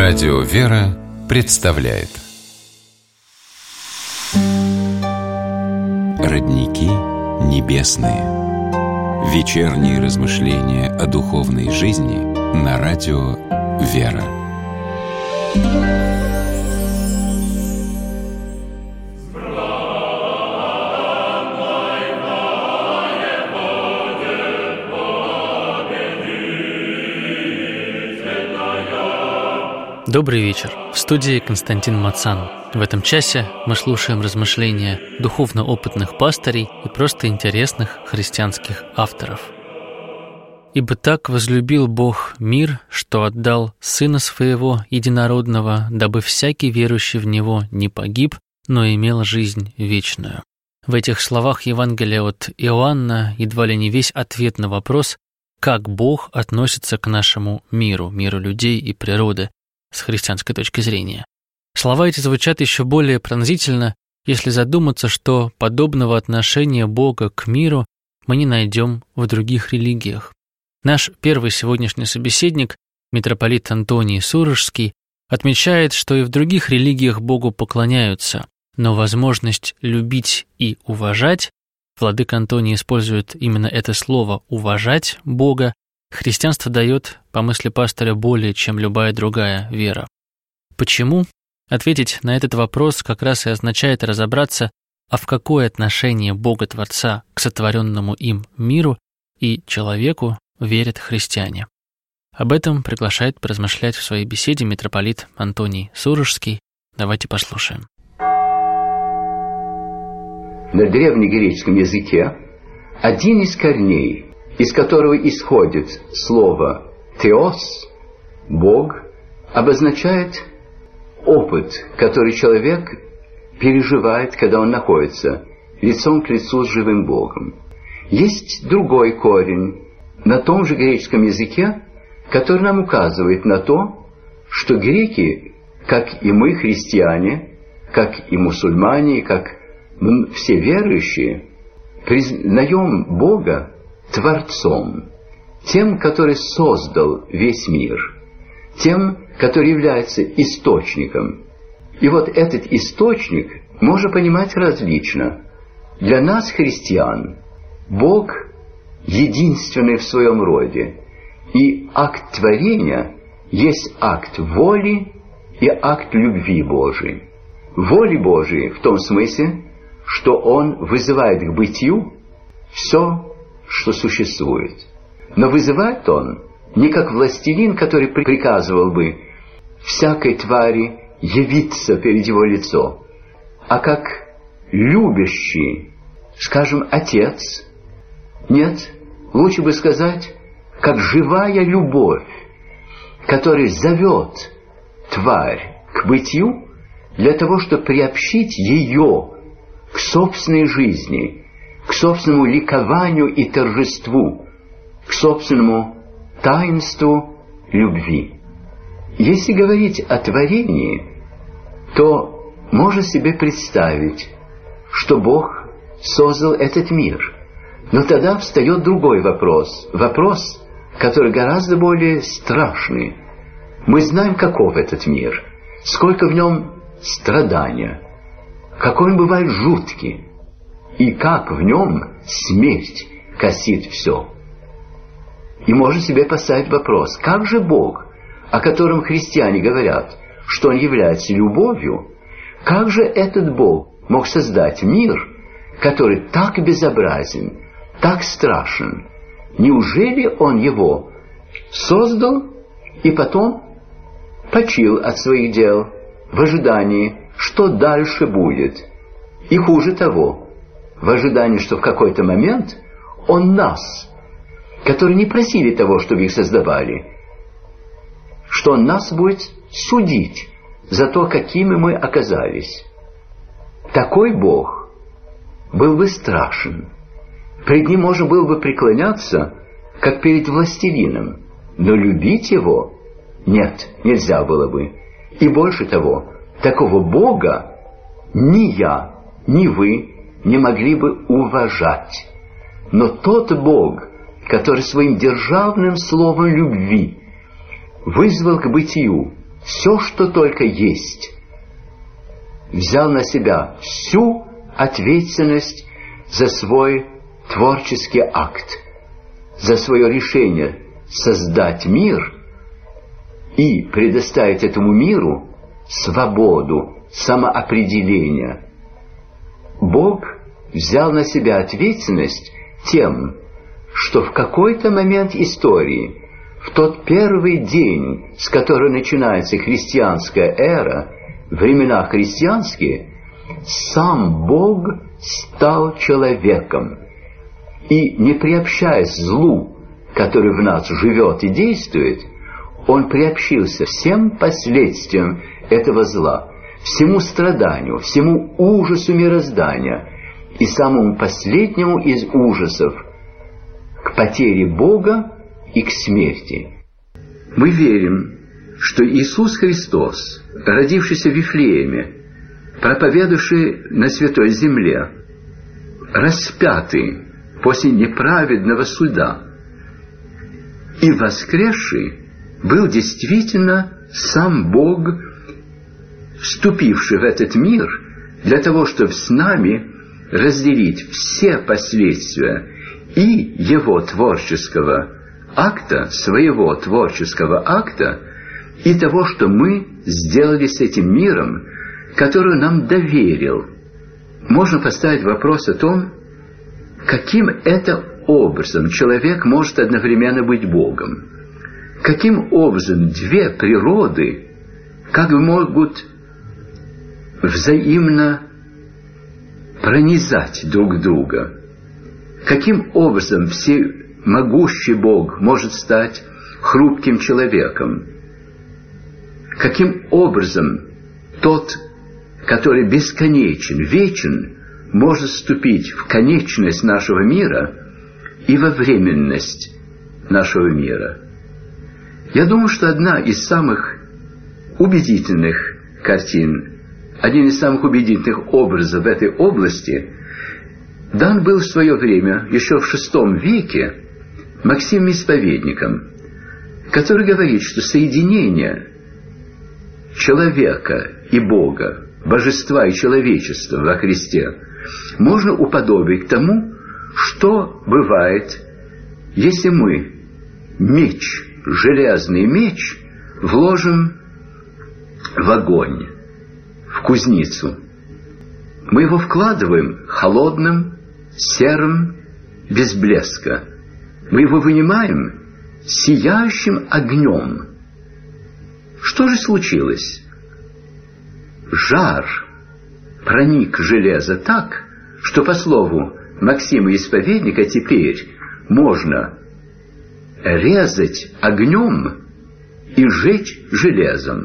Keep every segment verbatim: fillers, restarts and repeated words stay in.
Радио «Вера» представляет Родники небесные. Вечерние размышления о духовной жизни на радио «Вера». Добрый вечер. В студии Константин Мацан. В этом часе мы слушаем размышления духовно-опытных пастырей и просто интересных христианских авторов. «Ибо так возлюбил Бог мир, что отдал Сына Своего Единородного, дабы всякий верующий в Него не погиб, но имел жизнь вечную». В этих словах Евангелия от Иоанна едва ли не весь ответ на вопрос, как Бог относится к нашему миру, миру людей и природы, с христианской точки зрения. Слова эти звучат еще более пронзительно, если задуматься, что подобного отношения Бога к миру мы не найдем в других религиях. Наш первый сегодняшний собеседник, митрополит Антоний Сурожский, отмечает, что и в других религиях Богу поклоняются, но возможность любить и уважать, владыка Антоний использует именно это слово «уважать Бога», христианство дает, по мысли пастыря, более, чем любая другая вера. Почему? Ответить на этот вопрос как раз и означает разобраться, а в какое отношение Бога-Творца к сотворенному им миру и человеку верят христиане. Об этом приглашает поразмышлять в своей беседе митрополит Антоний Сурожский. Давайте послушаем. На древнегреческом языке один из корней, из которого исходит слово «теос», «Бог», обозначает опыт, который человек переживает, когда он находится лицом к лицу с живым Богом. Есть другой корень на том же греческом языке, который нам указывает на то, что греки, как и мы, христиане, как и мусульмане, как все верующие, признаем Бога Творцом, тем, который создал весь мир, тем, который является источником. И вот этот источник можно понимать различно. Для нас, христиан, Бог единственный в своем роде, и акт творения есть акт воли и акт любви Божией. Воли Божией в том смысле, что Он вызывает к бытию все, что существует. Но вызывает Он не как властелин, который приказывал бы всякой твари явиться перед Его лицо, а как любящий, скажем, Отец. Нет, лучше бы сказать, как живая любовь, которая зовет тварь к бытию для того, чтобы приобщить ее к собственной жизни, к собственному ликованию и торжеству, к собственному таинству любви. Если говорить о творении, то можно себе представить, что Бог создал этот мир. Но тогда встает другой вопрос, вопрос, который гораздо более страшный. Мы знаем, каков этот мир, сколько в нем страдания, какой он бывает жуткий, и как в нем смерть косит все. И можно себе поставить вопрос, как же Бог, о котором христиане говорят, что Он является любовью, как же этот Бог мог создать мир, который так безобразен, так страшен? Неужели Он его создал и потом почил от своих дел в ожидании, что дальше будет? И хуже того, в ожидании, что в какой-то момент Он нас, которые не просили того, чтобы их создавали, что Он нас будет судить за то, какими мы оказались. Такой Бог был бы страшен. Пред Ним можно было бы преклоняться, как перед властелином, но любить Его нет, нельзя было бы. И больше того, такого Бога ни я, ни вы не могли бы уважать. Но тот Бог, который своим державным словом любви вызвал к бытию все, что только есть, взял на себя всю ответственность за свой творческий акт, за свое решение создать мир и предоставить этому миру свободу самоопределения. Бог взял на себя ответственность тем, что в какой-то момент истории, в тот первый день, с которого начинается христианская эра, времена христианские, сам Бог стал человеком и, не приобщаясь злу, который в нас живет и действует, Он приобщился всем последствиям этого зла, всему страданию, всему ужасу мироздания и самому последнему из ужасов к потере Бога и к смерти. Мы верим, что Иисус Христос, родившийся в Вифлееме, проповедовавший на Святой Земле, распятый после неправедного суда и воскресший, был действительно сам Бог, вступивший в этот мир для того, чтобы с нами разделить все последствия и его творческого акта, своего творческого акта, и того, что мы сделали с этим миром, который нам доверил. Можно поставить вопрос о том, каким это образом человек может одновременно быть Богом. Каким образом две природы как бы могут взаимно пронизать друг друга. Каким образом всемогущий Бог может стать хрупким человеком? Каким образом тот, который бесконечен, вечен, может вступить в конечность нашего мира и во временность нашего мира? Я думаю, что одна из самых убедительных картин, один из самых убедительных образов в этой области дан был в свое время, еще в шестом веке, Максимом Исповедником, который говорит, что соединение человека и Бога, божества и человечества во Христе можно уподобить тому, что бывает, если мы меч, железный меч, вложим в огонь, в кузницу. Мы его вкладываем холодным, серым, без блеска. Мы его вынимаем сияющим огнем. Что же случилось? Жар проник в железо так, что, по слову Максима Исповедника, теперь можно резать огнем и жечь железом.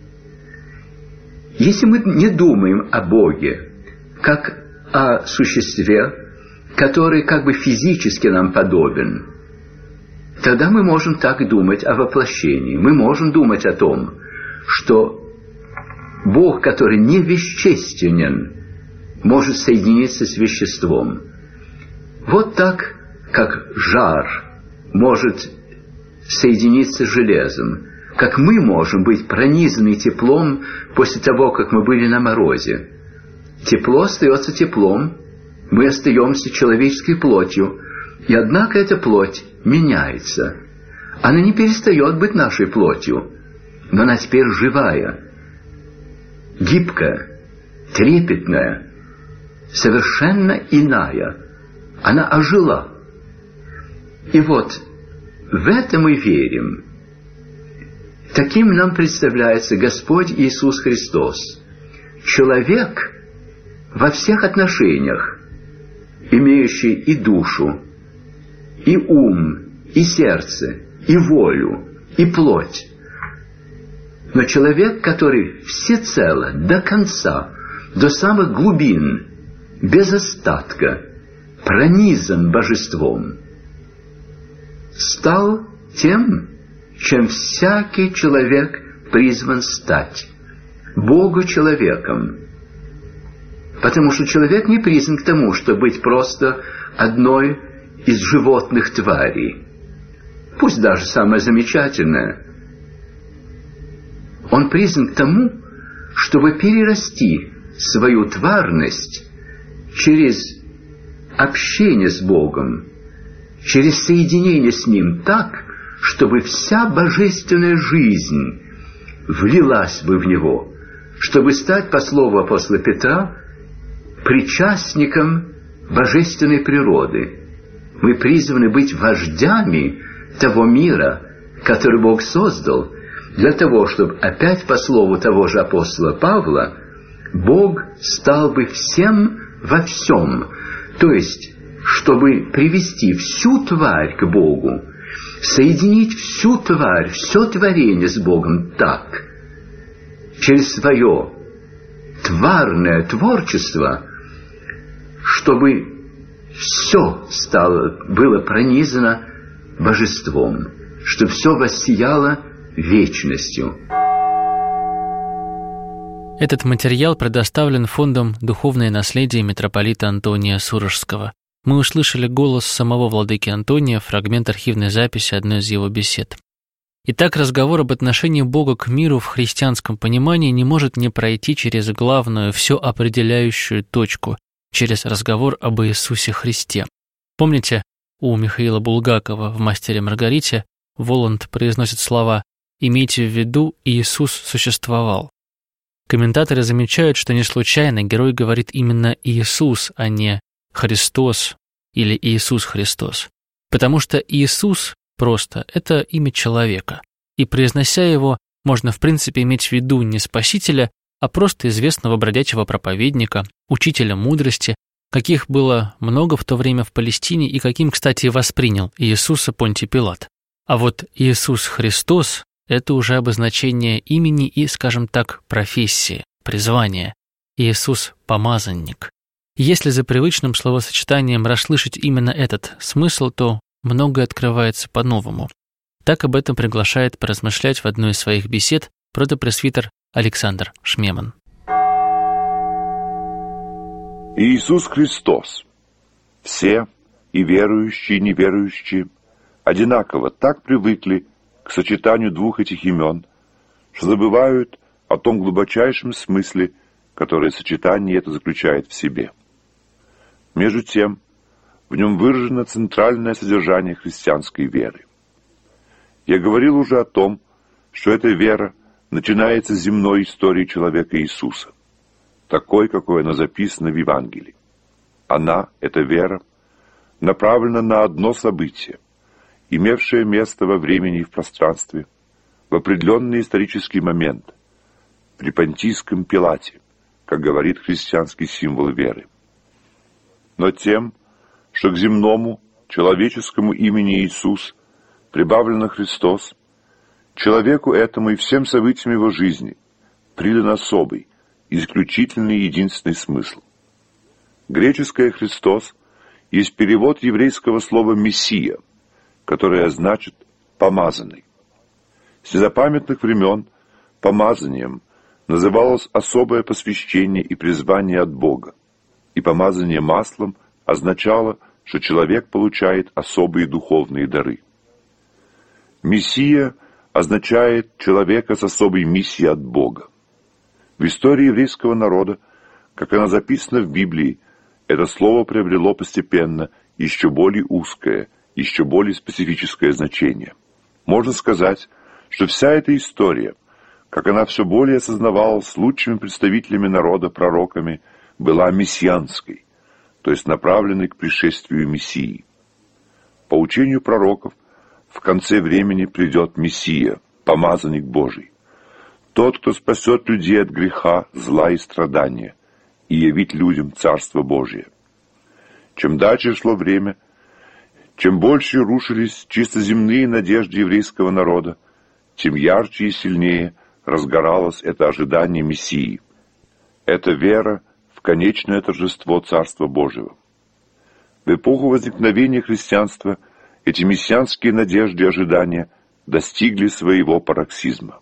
Если мы не думаем о Боге как о существе, который как бы физически нам подобен, тогда мы можем так думать о воплощении. Мы можем думать о том, что Бог, который не вещественен, может соединиться с веществом. Вот так, как жар может соединиться с железом, как мы можем быть пронизаны теплом после того, как мы были на морозе. Тепло остается теплом, мы остаемся человеческой плотью, и однако эта плоть меняется. Она не перестает быть нашей плотью, но она теперь живая, гибкая, трепетная, совершенно иная. Она ожила. И вот в это мы верим. Таким нам представляется Господь Иисус Христос. Человек во всех отношениях, имеющий и душу, и ум, и сердце, и волю, и плоть. Но человек, который всецело, до конца, до самых глубин, без остатка, пронизан божеством, стал тем, чем всякий человек призван стать – Богу-человеком. Потому что человек не призван к тому, чтобы быть просто одной из животных тварей, пусть даже самое замечательное. Он призван к тому, чтобы перерасти свою тварность через общение с Богом, через соединение с Ним так, чтобы вся божественная жизнь влилась бы в Него, чтобы стать, по слову апостола Петра, причастником божественной природы. Мы призваны быть вождями того мира, который Бог создал, для того, чтобы, опять по слову того же апостола Павла, Бог стал бы всем во всем, то есть, чтобы привести всю тварь к Богу, соединить всю тварь, все творение с Богом так, через свое тварное творчество, чтобы все стало, было пронизано божеством, чтобы все воссияло вечностью. Этот материал предоставлен Фондом «Духовное наследие» митрополита Антония Сурожского. Мы услышали голос самого владыки Антония, фрагмент архивной записи одной из его бесед. Итак, разговор об отношении Бога к миру в христианском понимании не может не пройти через главную, все определяющую точку, через разговор об Иисусе Христе. Помните, у Михаила Булгакова в «Мастере и Маргарите» Воланд произносит слова «Имейте в виду, Иисус существовал». Комментаторы замечают, что не случайно герой говорит именно Иисус, а не Христос или Иисус Христос, потому что Иисус просто – это имя человека, и, произнося его, можно в принципе иметь в виду не Спасителя, а просто известного бродячего проповедника, учителя мудрости, каких было много в то время в Палестине и каким, кстати, воспринял Иисуса Понтий Пилат. А вот Иисус Христос – это уже обозначение имени и, скажем так, профессии, призвания. Иисус – помазанник. Если за привычным словосочетанием расслышать именно этот смысл, то многое открывается по-новому. Так об этом приглашает поразмышлять в одной из своих бесед протопресвитер Александр Шмеман. Иисус Христос. Все, и верующие, и неверующие, одинаково так привыкли к сочетанию двух этих имен, что забывают о том глубочайшем смысле, который сочетание это заключает в себе. Между тем, в нем выражено центральное содержание христианской веры. Я говорил уже о том, что эта вера начинается с земной истории человека Иисуса, такой, какой она записана в Евангелии. Она, эта вера, направлена на одно событие, имевшее место во времени и в пространстве, в определенный исторический момент, при Понтийском Пилате, как говорит христианский символ веры. Но тем, что к земному, человеческому имени Иисус прибавлено Христос, человеку этому и всем событиям его жизни придан особый, исключительный и единственный смысл. Греческое «Христос» есть перевод еврейского слова «мессия», которое значит «помазанный». С незапамятных времен помазанием называлось особое посвящение и призвание от Бога, и помазание маслом означало, что человек получает особые духовные дары. Мессия означает человека с особой миссией от Бога. В истории еврейского народа, как она записана в Библии, это слово приобрело постепенно еще более узкое, еще более специфическое значение. Можно сказать, что вся эта история, как она все более осознавалась лучшими представителями народа, пророками, была мессианской, то есть направленной к пришествию Мессии. По учению пророков, в конце времени придет Мессия, помазанник Божий, тот, кто спасет людей от греха, зла и страдания, и явит людям Царство Божие. Чем дальше шло время, чем больше рушились чисто земные надежды еврейского народа, тем ярче и сильнее разгоралось это ожидание Мессии, эта вера в конечное торжество Царства Божьего. В эпоху возникновения христианства эти мессианские надежды и ожидания достигли своего пароксизма.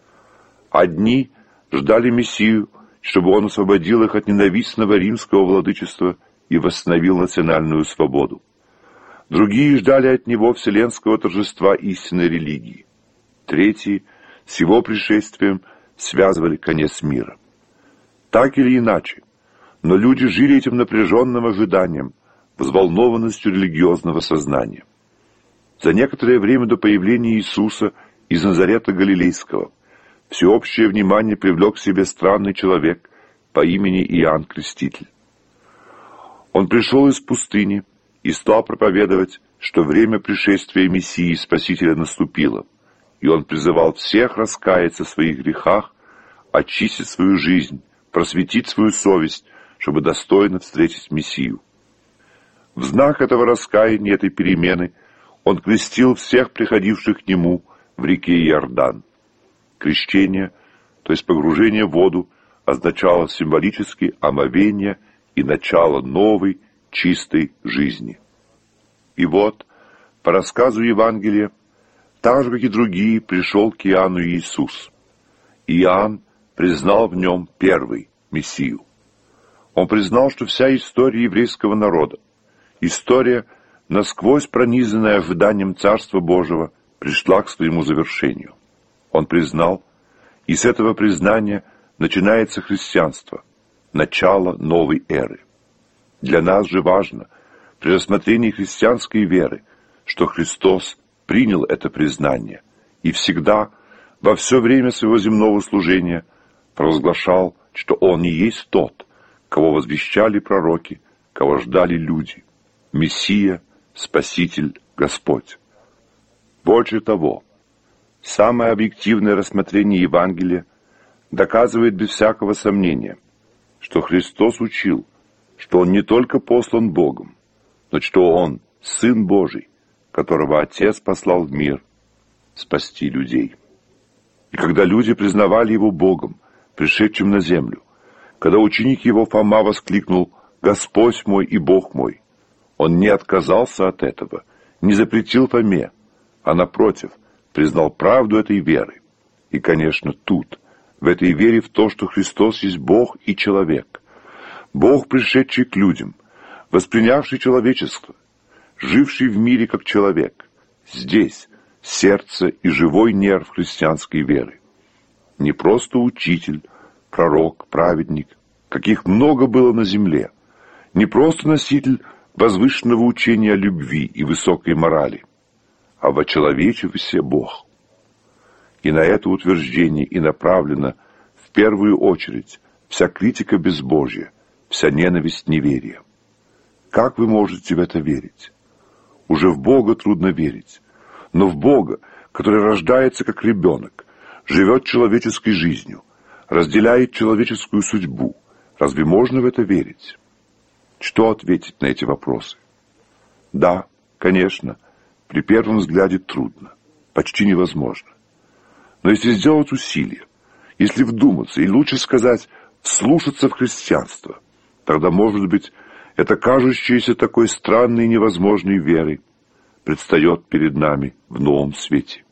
Одни ждали Мессию, чтобы он освободил их от ненавистного римского владычества и восстановил национальную свободу. Другие ждали от него вселенского торжества истинной религии. Третьи с его пришествием связывали конец мира. Так или иначе, но люди жили этим напряженным ожиданием, взволнованностью религиозного сознания. За некоторое время до появления Иисуса из Назарета Галилейского всеобщее внимание привлек к себе странный человек по имени Иоанн Креститель. Он пришел из пустыни и стал проповедовать, что время пришествия Мессии Спасителя наступило, и он призывал всех раскаяться в своих грехах, очистить свою жизнь, просветить свою совесть, чтобы достойно встретить Мессию. В знак этого раскаяния, этой перемены, он крестил всех приходивших к нему в реке Иордан. Крещение, то есть погружение в воду, означало символически омовение и начало новой, чистой жизни. И вот, по рассказу Евангелия, так же, как и другие, пришел к Иоанну Иисус. Иоанн признал в нем первый Мессию. Он признал, что вся история еврейского народа, история, насквозь пронизанная ожиданием Царства Божьего, пришла к своему завершению. Он признал, и с этого признания начинается христианство, начало новой эры. Для нас же важно, при рассмотрении христианской веры, что Христос принял это признание и всегда, во все время своего земного служения, провозглашал, что Он и есть тот, кого возвещали пророки, кого ждали люди, Мессия, Спаситель, Господь. Больше того, самое объективное рассмотрение Евангелия доказывает без всякого сомнения, что Христос учил, что Он не только послан Богом, но что Он Сын Божий, которого Отец послал в мир спасти людей. И когда люди признавали Его Богом, пришедшим на землю, когда ученик Его Фома воскликнул «Господь мой и Бог мой», Он не отказался от этого, не запретил Фоме, а напротив, признал правду этой веры. И, конечно, тут, в этой вере в то, что Христос есть Бог и человек, Бог, пришедший к людям, воспринявший человечество, живший в мире как человек, здесь сердце и живой нерв христианской веры. Не просто учитель, пророк, праведник, каких много было на земле, не просто носитель возвышенного учения о любви и высокой морали, а вочеловечившийся Бог. И на это утверждение и направлена в первую очередь вся критика безбожия, вся ненависть неверия. Как вы можете в это верить? Уже в Бога трудно верить, но в Бога, который рождается как ребенок, живет человеческой жизнью, разделяет человеческую судьбу, разве можно в это верить? Что ответить на эти вопросы? Да, конечно, при первом взгляде трудно, почти невозможно. Но если сделать усилие, если вдуматься, и лучше сказать, вслушаться в христианство, тогда, может быть, эта кажущаяся такой странной и невозможной верой предстает перед нами в новом свете.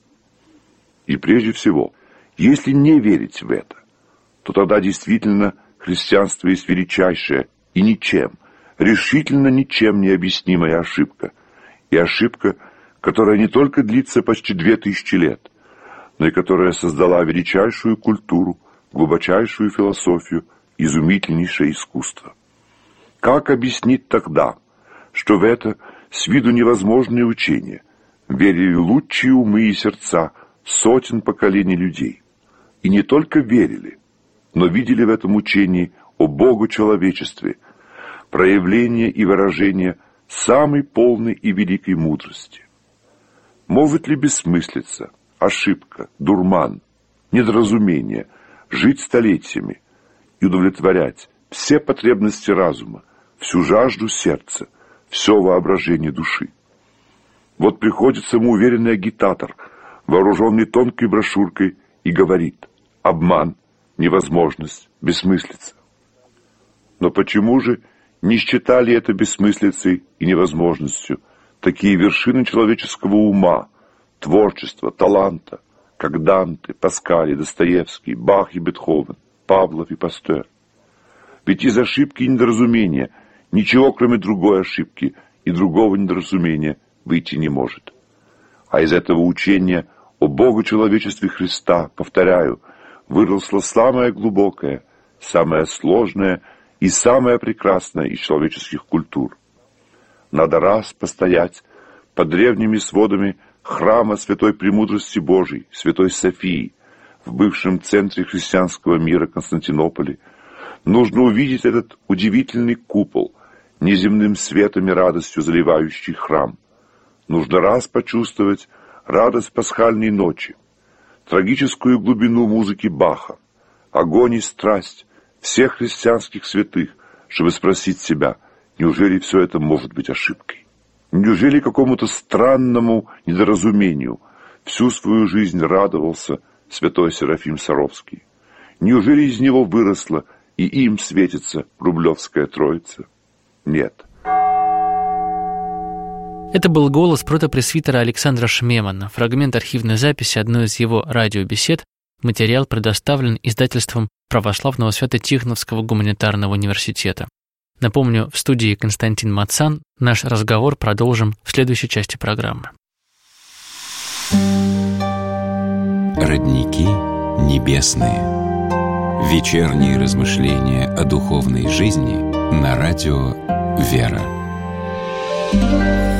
И прежде всего, если не верить в это, то тогда действительно христианство есть величайшая и ничем, решительно ничем не объяснимая ошибка, и ошибка, которая не только длится почти две тысячи лет, но и которая создала величайшую культуру, глубочайшую философию, изумительнейшее искусство. Как объяснить тогда, что в это с виду невозможное учение верили лучшие умы и сердца сотен поколений людей? И не только верили, но видели в этом учении о Богу-человечестве проявление и выражение самой полной и великой мудрости. Может ли бессмыслица, ошибка, дурман, недоразумение жить столетиями и удовлетворять все потребности разума, всю жажду сердца, все воображение души? Вот приходит самоуверенный агитатор, вооруженный тонкой брошюркой, и говорит: обман, невозможность, бессмыслица. Но почему же не считали это бессмыслицей и невозможностью такие вершины человеческого ума, творчества, таланта, как Данте, Паскаль и Достоевский, Бах и Бетховен, Павлов и Пастер? Ведь из ошибки и недоразумения ничего, кроме другой ошибки и другого недоразумения, выйти не может. А из этого учения о Богу-человечестве Христа, повторяю, выросло самое глубокое, самое сложное и самое прекрасное из человеческих культур. Надо раз постоять под древними сводами храма Святой Премудрости Божией, Святой Софии, в бывшем центре христианского мира Константинополе. Нужно увидеть этот удивительный купол, неземным светом и радостью заливающий храм. Нужно раз почувствовать радость пасхальной ночи, трагическую глубину музыки Баха, огонь и страсть всех христианских святых, чтобы спросить себя, неужели все это может быть ошибкой? Неужели какому-то странному недоразумению всю свою жизнь радовался святой Серафим Саровский? Неужели из него выросла и им светится Рублевская Троица? Нет. Это был голос протопресвитера Александра Шмемана, фрагмент архивной записи одной из его радиобесед. Материал предоставлен издательством Православного Свято-Тихоновского гуманитарного университета. Напомню, в студии Константин Мацан. Наш разговор продолжим в следующей части программы. Родники небесные. Вечерние размышления о духовной жизни на радио «Вера».